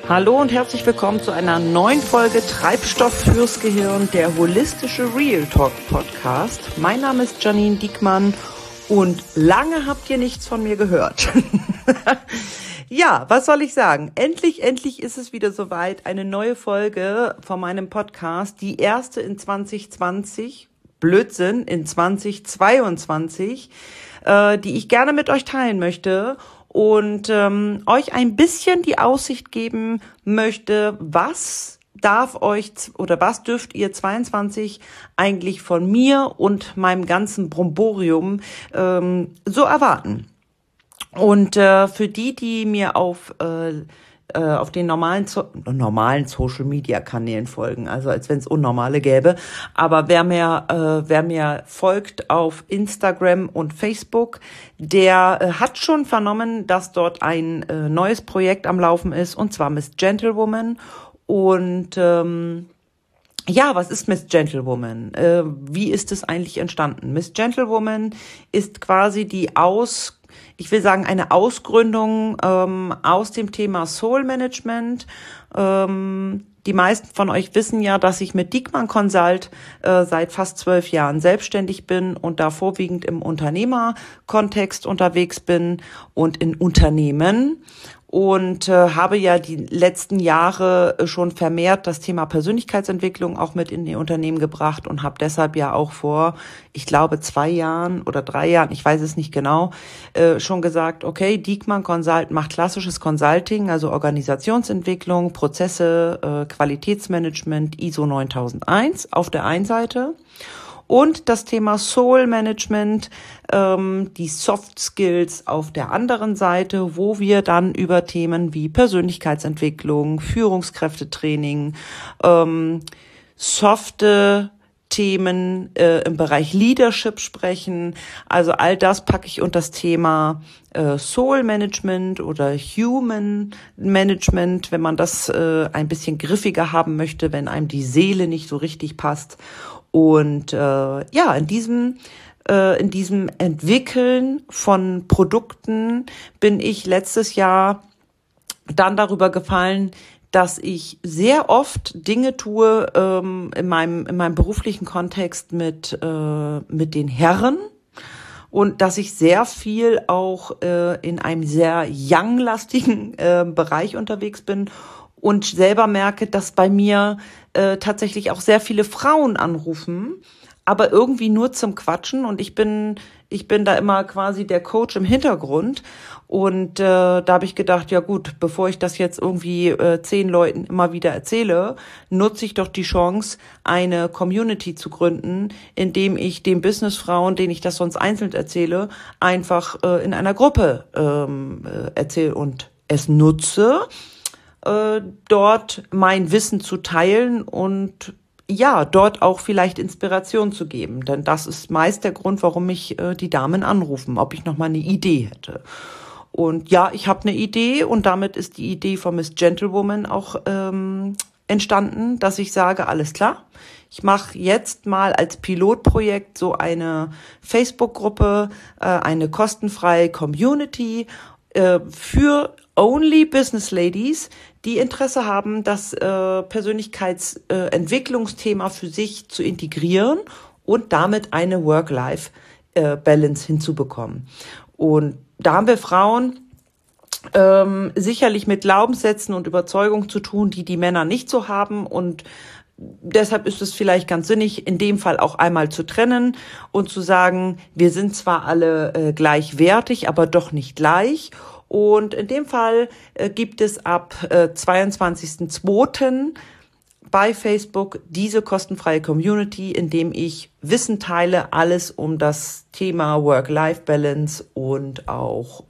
Hallo und herzlich willkommen zu einer neuen Folge Treibstoff fürs Gehirn, der holistische Real Talk Podcast. Mein Name ist Janine Diekmann und lange habt ihr nichts von mir gehört. Ja, was soll ich sagen? Endlich ist es wieder soweit. Eine neue Folge von meinem Podcast, die erste in 2020, Blödsinn, in 2022, die ich gerne mit euch teilen möchte. Und euch ein bisschen die Aussicht geben möchte, was dürft ihr 22 eigentlich von mir und meinem ganzen Bromborium so erwarten. Und für die mir auf den normalen Social Media Kanälen folgen, also als wenn es unnormale gäbe. Aber wer mir folgt auf Instagram und Facebook, der hat schon vernommen, dass dort ein neues Projekt am Laufen ist, und zwar Miss Gentlewoman. Und ja, was ist Miss Gentlewoman? Wie ist es eigentlich entstanden? Miss Gentlewoman ist quasi eine Ausgründung aus dem Thema Soul Management. Die meisten von euch wissen ja, dass ich mit Diekmann Consult seit fast 12 Jahren selbstständig bin und da vorwiegend im Unternehmerkontext unterwegs bin und in Unternehmen. Und habe ja die letzten Jahre schon vermehrt das Thema Persönlichkeitsentwicklung auch mit in die Unternehmen gebracht und habe deshalb ja auch vor, ich glaube 2 Jahren oder 3 Jahren, ich weiß es nicht genau, schon gesagt, okay, Diekmann Consult macht klassisches Consulting, also Organisationsentwicklung, Prozesse, Qualitätsmanagement, ISO 9001 auf der einen Seite. Und das Thema Soul Management, die Soft Skills auf der anderen Seite, wo wir dann über Themen wie Persönlichkeitsentwicklung, Führungskräftetraining, softe Themen im Bereich Leadership sprechen. Also all das packe ich unter das Thema Soul Management oder Human Management, wenn man das ein bisschen griffiger haben möchte, wenn einem die Seele nicht so richtig passt. Und in diesem Entwickeln von Produkten bin ich letztes Jahr dann darüber gefallen, dass ich sehr oft Dinge tue in meinem beruflichen Kontext mit den Herren und dass ich sehr viel auch in einem sehr young-lastigen Bereich unterwegs bin und selber merke, dass bei mir tatsächlich auch sehr viele Frauen anrufen, aber irgendwie nur zum Quatschen, und ich bin da immer quasi der Coach im Hintergrund. Und da habe ich gedacht, ja gut, bevor ich das jetzt irgendwie 10 Leuten immer wieder erzähle, nutze ich doch die Chance, eine Community zu gründen, indem ich den Businessfrauen, denen ich das sonst einzeln erzähle, einfach in einer Gruppe erzähle und es nutze, dort mein Wissen zu teilen und ja, dort auch vielleicht Inspiration zu geben. Denn das ist meist der Grund, warum mich die Damen anrufen, ob ich noch mal eine Idee hätte. Und ja, ich habe eine Idee, und damit ist die Idee von Miss Gentlewoman auch entstanden, dass ich sage, alles klar, ich mache jetzt mal als Pilotprojekt so eine Facebook-Gruppe, eine kostenfreie Community für Only Business Ladies, die Interesse haben, das Persönlichkeitsentwicklungsthema für sich zu integrieren und damit eine Work-Life-Balance hinzubekommen. Und da haben wir Frauen sicherlich mit Glaubenssätzen und Überzeugungen zu tun, die Männer nicht so haben, und deshalb ist es vielleicht ganz sinnig, in dem Fall auch einmal zu trennen und zu sagen, wir sind zwar alle gleichwertig, aber doch nicht gleich. Und in dem Fall gibt es ab 22.02. bei Facebook diese kostenfreie Community, in dem ich Wissen teile, alles um das Thema Work-Life-Balance und auch,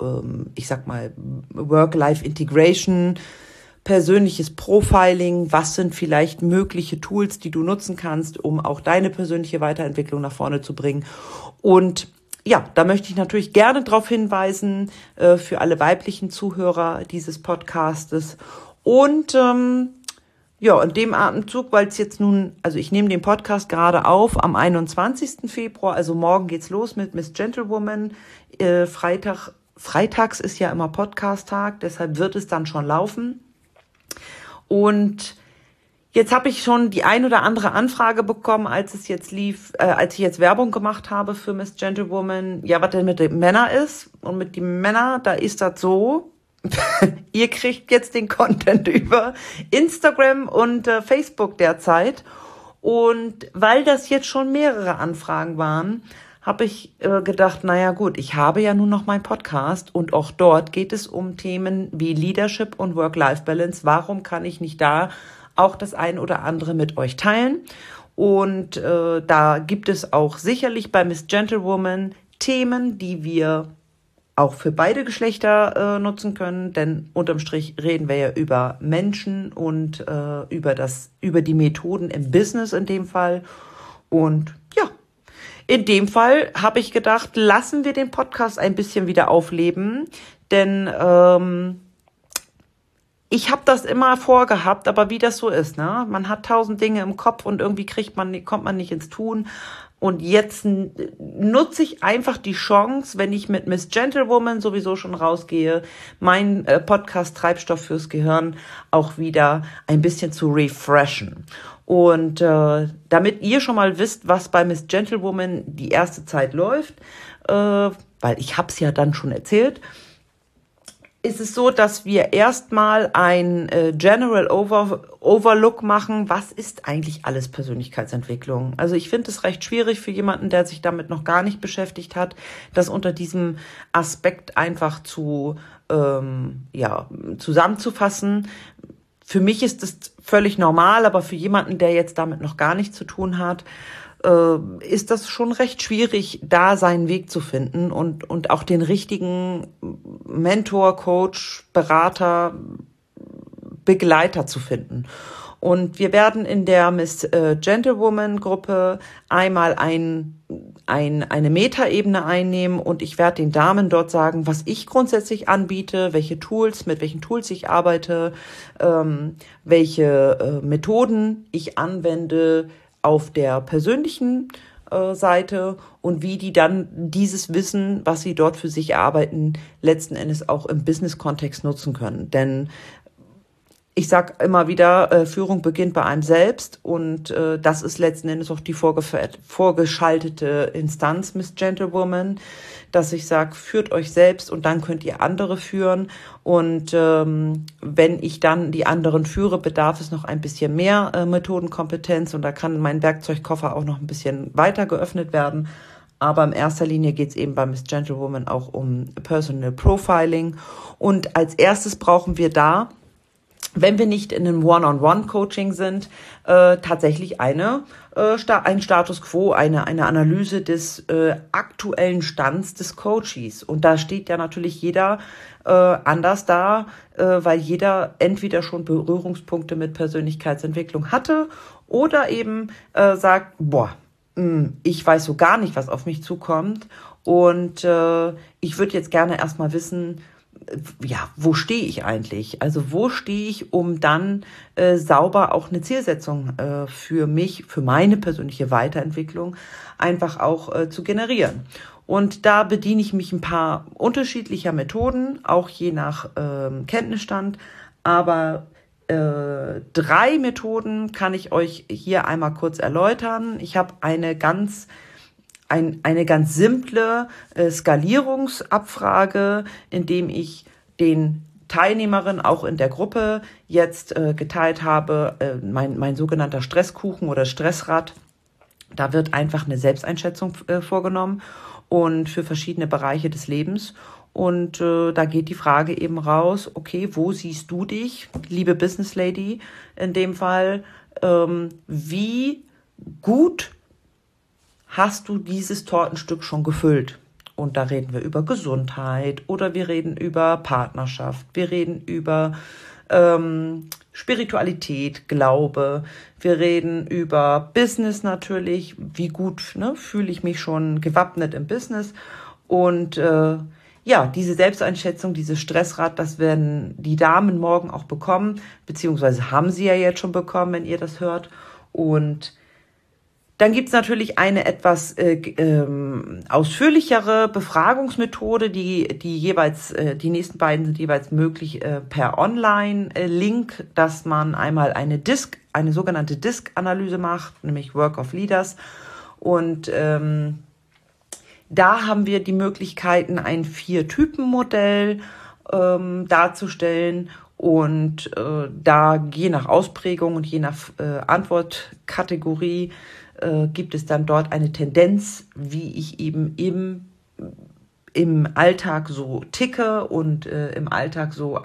Work-Life-Integration, persönliches Profiling, was sind vielleicht mögliche Tools, die du nutzen kannst, um auch deine persönliche Weiterentwicklung nach vorne zu bringen. Und ja, da möchte ich natürlich gerne darauf hinweisen, für alle weiblichen Zuhörer dieses Podcastes. Und in dem Atemzug, weil es jetzt ich nehme den Podcast gerade auf am 21. Februar, also morgen geht's los mit Miss Gentlewoman. Freitags ist ja immer Podcast-Tag, deshalb wird es dann schon laufen. Und jetzt habe ich schon die ein oder andere Anfrage bekommen, als es jetzt lief, als ich jetzt Werbung gemacht habe für Miss Gentlewoman. Ja, was denn mit den Männern ist? Und mit den Männern, da ist das so. Ihr kriegt jetzt den Content über Instagram und Facebook derzeit. Und weil das jetzt schon mehrere Anfragen waren, habe ich gedacht, naja gut, ich habe ja nun noch meinen Podcast und auch dort geht es um Themen wie Leadership und Work-Life-Balance. Warum kann ich nicht da auch das ein oder andere mit euch teilen? Und da gibt es auch sicherlich bei Miss Gentlewoman Themen, die wir auch für beide Geschlechter nutzen können, denn unterm Strich reden wir ja über Menschen und über die Methoden im Business in dem Fall. Und ja, in dem Fall habe ich gedacht, lassen wir den Podcast ein bisschen wieder aufleben, denn ich habe das immer vorgehabt, aber wie das so ist, ne? Man hat 1000 Dinge im Kopf und irgendwie kommt man nicht ins Tun. Und jetzt nutze ich einfach die Chance, wenn ich mit Miss Gentlewoman sowieso schon rausgehe, mein Podcast Treibstoff fürs Gehirn auch wieder ein bisschen zu refreshen. Und damit ihr schon mal wisst, was bei Miss Gentlewoman die erste Zeit läuft, weil ich habe es ja dann schon erzählt, ist es so, dass wir erstmal ein General Overlook machen. Was ist eigentlich alles Persönlichkeitsentwicklung? Also ich finde es recht schwierig für jemanden, der sich damit noch gar nicht beschäftigt hat, das unter diesem Aspekt einfach zusammenzufassen. Für mich ist es völlig normal, aber für jemanden, der jetzt damit noch gar nichts zu tun hat, ist das schon recht schwierig, da seinen Weg zu finden und auch den richtigen Mentor, Coach, Berater, Begleiter zu finden. Und wir werden in der Miss Gentlewoman Gruppe einmal eine Metaebene einnehmen und ich werde den Damen dort sagen, was ich grundsätzlich anbiete, mit welchen Tools ich arbeite, welche Methoden ich anwende auf der persönlichen Seite und wie die dann dieses Wissen, was sie dort für sich erarbeiten, letzten Endes auch im Business-Kontext nutzen können. Denn ich sage immer wieder, Führung beginnt bei einem selbst und das ist letzten Endes auch die vorgeschaltete Instanz, Miss Gentlewoman, dass ich sage, führt euch selbst und dann könnt ihr andere führen. Und wenn ich dann die anderen führe, bedarf es noch ein bisschen mehr Methodenkompetenz und da kann mein Werkzeugkoffer auch noch ein bisschen weiter geöffnet werden. Aber in erster Linie geht es eben bei Miss Gentlewoman auch um Personal Profiling. Und als erstes brauchen wir da, wenn wir nicht in einem One-on-One-Coaching sind, tatsächlich ein Status Quo, eine Analyse des aktuellen Stands des Coaches. Und da steht ja natürlich jeder anders da, weil jeder entweder schon Berührungspunkte mit Persönlichkeitsentwicklung hatte oder eben sagt, ich weiß so gar nicht, was auf mich zukommt. Und ich würde jetzt gerne erstmal wissen, wo stehe ich eigentlich? Also wo stehe ich, um dann sauber auch eine Zielsetzung für mich, für meine persönliche Weiterentwicklung einfach auch zu generieren. Und da bediene ich mich ein paar unterschiedlicher Methoden, auch je nach Kenntnisstand. Aber 3 Methoden kann ich euch hier einmal kurz erläutern. Ich habe eine ganz simple Skalierungsabfrage, indem ich den Teilnehmerinnen auch in der Gruppe jetzt geteilt habe, mein sogenannter Stresskuchen oder Stressrad. Da wird einfach eine Selbsteinschätzung vorgenommen und für verschiedene Bereiche des Lebens. Und da geht die Frage eben raus, okay, wo siehst du dich, liebe Business Lady, in dem Fall, wie gut hast du dieses Tortenstück schon gefüllt? Und da reden wir über Gesundheit oder wir reden über Partnerschaft, wir reden über Spiritualität, Glaube, wir reden über Business natürlich, wie gut fühle ich mich schon gewappnet im Business und diese Selbsteinschätzung, dieses Stressrad, das werden die Damen morgen auch bekommen, beziehungsweise haben sie ja jetzt schon bekommen, wenn ihr das hört und Dann gibt's natürlich eine etwas ausführlichere Befragungsmethode, die jeweils, die nächsten beiden sind jeweils möglich per Online-Link, dass man einmal eine sogenannte DISC-Analyse macht, nämlich Work of Leaders. Und da haben wir die Möglichkeiten, ein 4-Typen-Modell darzustellen. Und da je nach Ausprägung und je nach Antwortkategorie gibt es dann dort eine Tendenz, wie ich eben im Alltag so ticke und im Alltag so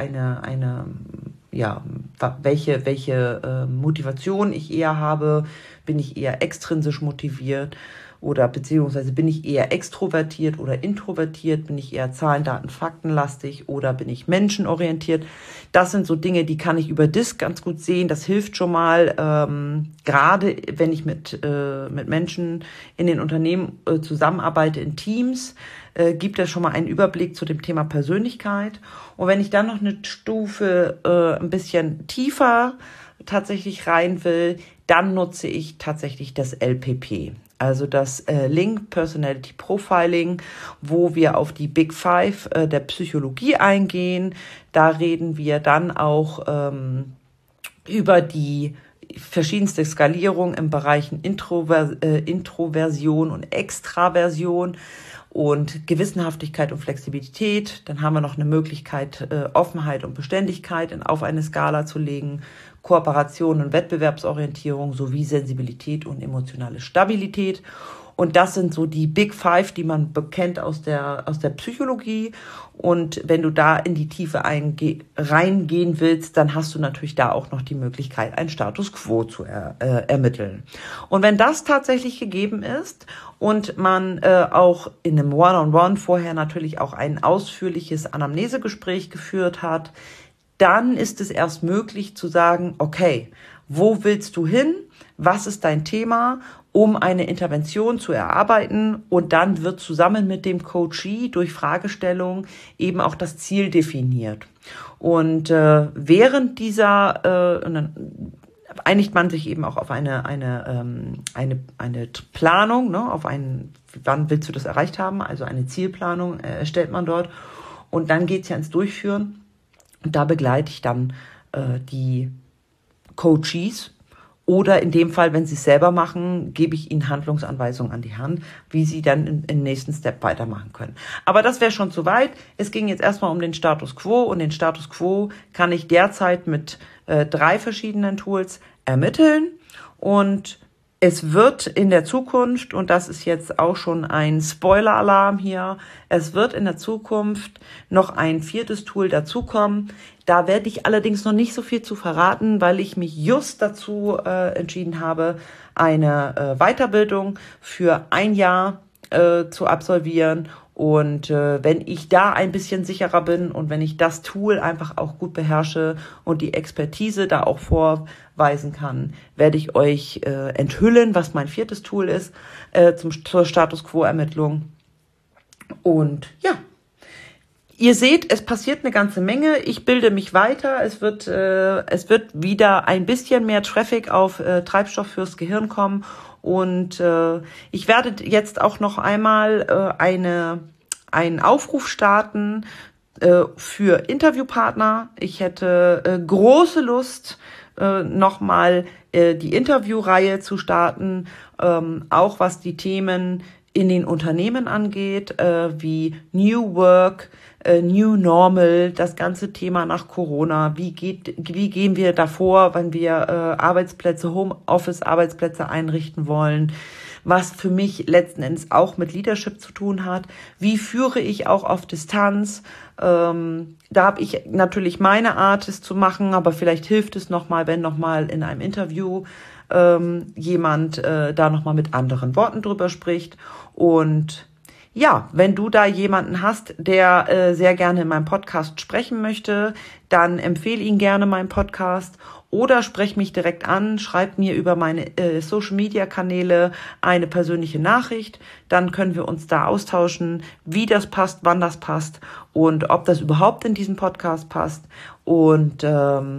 welche Motivation ich eher habe. Bin ich eher extrinsisch motiviert oder beziehungsweise bin ich eher extrovertiert oder introvertiert? Bin ich eher Zahlen, Daten, Faktenlastig oder bin ich menschenorientiert? Das sind so Dinge, die kann ich über DISC ganz gut sehen. Das hilft schon mal, gerade wenn ich mit Menschen in den Unternehmen zusammenarbeite, in Teams, gibt es schon mal einen Überblick zu dem Thema Persönlichkeit. Und wenn ich dann noch eine Stufe ein bisschen tiefer tatsächlich rein will, dann nutze ich tatsächlich das LPP. Also das Link Personality Profiling, wo wir auf die Big Five der Psychologie eingehen. Da reden wir dann auch über die verschiedenste Skalierung im Bereichen Introversion und Extraversion und Gewissenhaftigkeit und Flexibilität. Dann haben wir noch eine Möglichkeit, Offenheit und Beständigkeit auf eine Skala zu legen, Kooperation und Wettbewerbsorientierung sowie Sensibilität und emotionale Stabilität. Und das sind so die Big Five, die man kennt aus der Psychologie. Und wenn du da in die Tiefe reingehen willst, dann hast du natürlich da auch noch die Möglichkeit, einen Status Quo zu ermitteln. Und wenn das tatsächlich gegeben ist und man auch in einem One-on-One vorher natürlich auch ein ausführliches Anamnesegespräch geführt hat, dann ist es erst möglich zu sagen, okay, wo willst du hin? Was ist dein Thema? Um eine Intervention zu erarbeiten, und dann wird zusammen mit dem Coachee durch Fragestellung eben auch das Ziel definiert. Und während dieser einigt man sich eben auch auf eine Planung, ne, wann willst du das erreicht haben? Also eine Zielplanung erstellt man dort, und dann geht's ja ins Durchführen. Und da begleite ich dann die Coachees. Oder in dem Fall, wenn sie es selber machen, gebe ich ihnen Handlungsanweisungen an die Hand, wie sie dann im nächsten Step weitermachen können. Aber das wäre schon zu weit. Es ging jetzt erstmal um den Status Quo, und den Status Quo kann ich derzeit mit 3 verschiedenen Tools ermitteln. Und es wird in der Zukunft, und das ist jetzt auch schon ein Spoiler-Alarm hier, es wird in der Zukunft noch ein 4. Tool dazukommen. Da werde ich allerdings noch nicht so viel zu verraten, weil ich mich just dazu entschieden habe, eine Weiterbildung für 1 Jahr zu absolvieren. Und wenn ich da ein bisschen sicherer bin und wenn ich das Tool einfach auch gut beherrsche und die Expertise da auch vorweisen kann, werde ich euch enthüllen, was mein 4. Tool ist zur Status Quo-Ermittlung. Und ja, ihr seht, es passiert eine ganze Menge. Ich bilde mich weiter. Es wird wieder ein bisschen mehr Traffic auf Treibstoff fürs Gehirn kommen. Und ich werde jetzt auch noch einmal einen Aufruf starten für Interviewpartner. Ich hätte große Lust, nochmal die Interviewreihe zu starten, auch was die Themen in den Unternehmen angeht, wie New Work, New Normal, das ganze Thema nach Corona. Wie gehen wir davor, wenn wir Homeoffice-Arbeitsplätze einrichten wollen? Was für mich letzten Endes auch mit Leadership zu tun hat. Wie führe ich auch auf Distanz? Da habe ich natürlich meine Art, es zu machen, aber vielleicht hilft es nochmal, wenn nochmal in einem Interview jemand da nochmal mit anderen Worten drüber spricht. Und ja, wenn du da jemanden hast, der sehr gerne in meinem Podcast sprechen möchte, dann empfehle ihn gerne meinen Podcast oder sprech mich direkt an, schreib mir über meine Social-Media-Kanäle eine persönliche Nachricht. Dann können wir uns da austauschen, wie das passt, wann das passt und ob das überhaupt in diesen Podcast passt. Und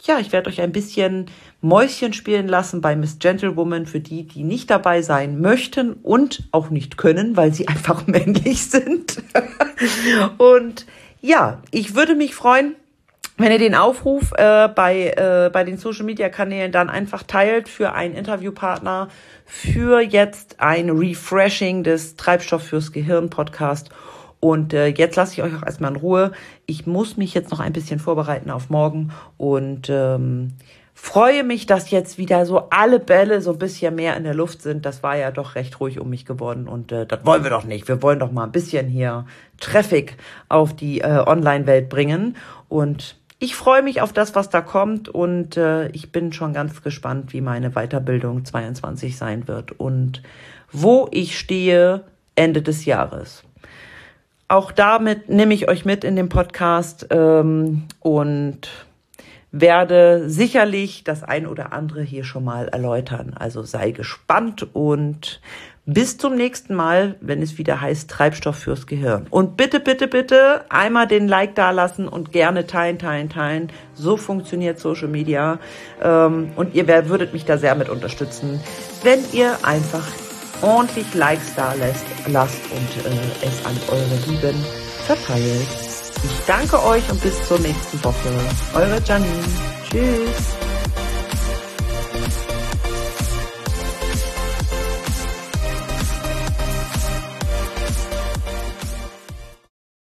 ja, ich werde euch ein bisschen Mäuschen spielen lassen bei Miss Gentlewoman für die, die nicht dabei sein möchten und auch nicht können, weil sie einfach männlich sind. Und ja, ich würde mich freuen, wenn ihr den Aufruf bei den Social-Media-Kanälen dann einfach teilt für einen Interviewpartner, für jetzt ein Refreshing des Treibstoff fürs Gehirn Podcast. Und jetzt lasse ich euch auch erstmal in Ruhe. Ich muss mich jetzt noch ein bisschen vorbereiten auf morgen und freue mich, dass jetzt wieder so alle Bälle so ein bisschen mehr in der Luft sind. Das war ja doch recht ruhig um mich geworden und das wollen wir doch nicht. Wir wollen doch mal ein bisschen hier Traffic auf die Online-Welt bringen. Und ich freue mich auf das, was da kommt und ich bin schon ganz gespannt, wie meine Weiterbildung 22 sein wird und wo ich stehe Ende des Jahres. Auch damit nehme ich euch mit in den Podcast und werde sicherlich das ein oder andere hier schon mal erläutern. Also sei gespannt und bis zum nächsten Mal, wenn es wieder heißt Treibstoff fürs Gehirn. Und bitte, bitte, bitte einmal den Like da lassen und gerne teilen. So funktioniert Social Media. Und ihr würdet mich da sehr mit unterstützen, wenn ihr einfach ordentlich Likes da lasst und es an eure Lieben verteilt. Ich danke euch und bis zur nächsten Woche. Eure Janine. Tschüss.